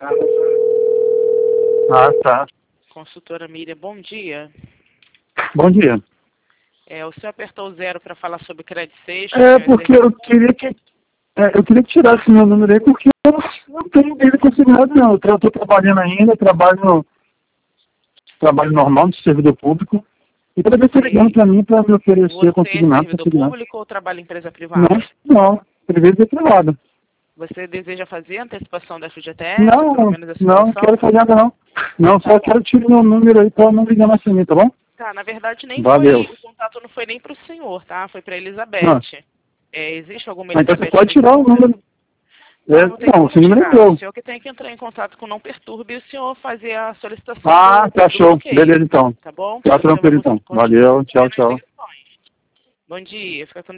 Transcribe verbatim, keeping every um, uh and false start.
Ah, tá. Consultora Miriam, bom dia. Bom dia. É, o senhor apertou o zero para falar sobre crédito sexto? É, porque eu queria que é, eu queria que tirasse meu número aí, porque eu não tenho dele consignado, não. Eu estou trabalhando ainda, trabalho, no, trabalho normal no servidor público. E toda vez que ligando para mim para me oferecer Você é consignado, servidor consignado. público ou trabalha em empresa privada? Não, não. Privado é privado. Você deseja fazer a antecipação da F G T S, Não, pelo menos a não, não simulação? quero fazer nada, não. Não, Tá só bom. quero tirar meu número aí para não ligar mais para mim, tá bom? Tá, na verdade nem Valeu. foi, o contato não foi nem para o senhor, tá? Foi para Ah. Elizabeth. É, existe alguma Mas então você Elizabeth pode nesse tirar o número? número. Não, É, não tem não, como esse número é tirar. O meu. senhor que tem que entrar em contato com o Não Perturbe e o senhor fazer a solicitação Ah, do, tá do show. bloqueio. Beleza, então. Tá bom? Tá Porque senão eu tranquilo, vou então. continuar Valeu, tchau, recebendo as tchau. ligações. Bom dia, fica com